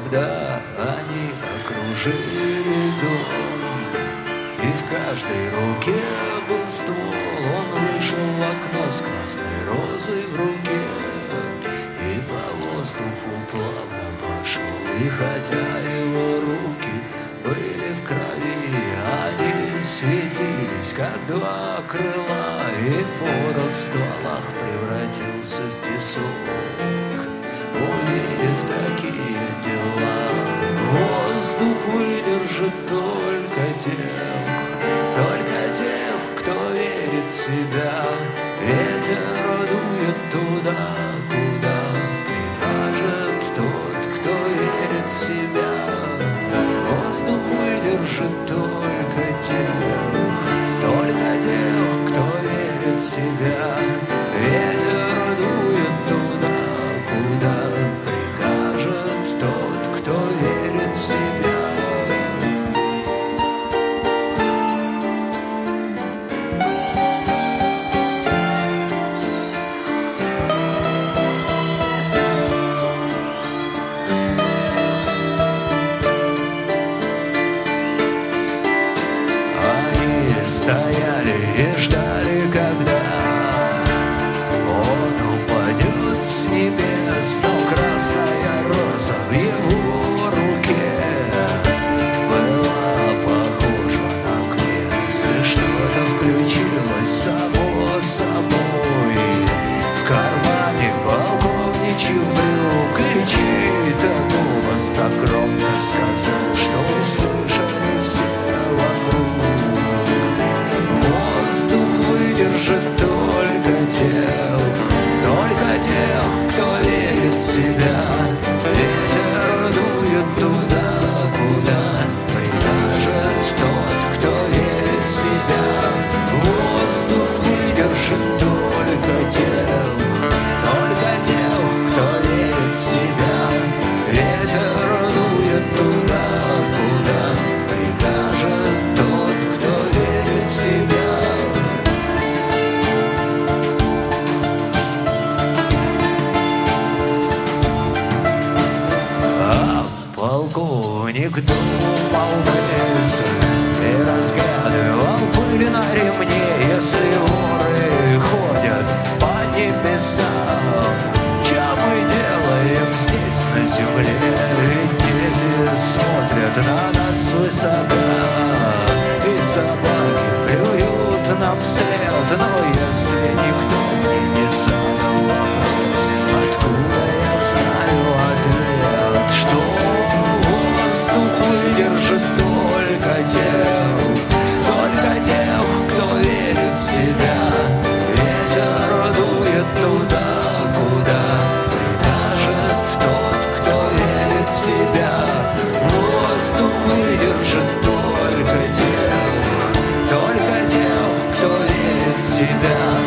когда они окружили дом, и в каждой руке был ствол. Он вышел в окно с красной розой в руке и по воздуху плавно пошел. И хотя его руки были в крови, они светились, как два крыла, и порох в стволах превратился в песок. Увидев такие дела, воздух выдержит только тех, кто верит в себя. Ветер дует туда, куда прикажет тот, кто верит в себя. Воздух выдержит только тех, кто верит в себя. Ветер дует туда, куда прикажет тот, кто верит в себя. Они стояли и ждали, когда он упадет с небес, но красная роза в его руке была похожа на крест, и что-то включилось само собой в кармане полковничьих брюк, и чей-то голос так громко сказал, что услышали все вокруг. Воздух выдержит только тех, кто верит в себя. Ветер дует туда, куда прикажет тот, кто верит в себя. Воздух выдержит только тех, кто верит в себя. Ветер дует туда, куда прикажет тот, кто верит в себя. Полковник думал мысль и разглядывал пыль на ремне. Если воры ходят по небесам, что мы делаем здесь на земле? Ведь дети смотрят на нас свысока, и собаки клюют нам вслед. Но если никто мне не задал вопрос, откуда я знаю ответ? Что выдержит только тех, кто верит в себя. Ветер дует туда, куда прикажет тот, кто верит в себя. Воздух выдержит только тех, кто верит в себя.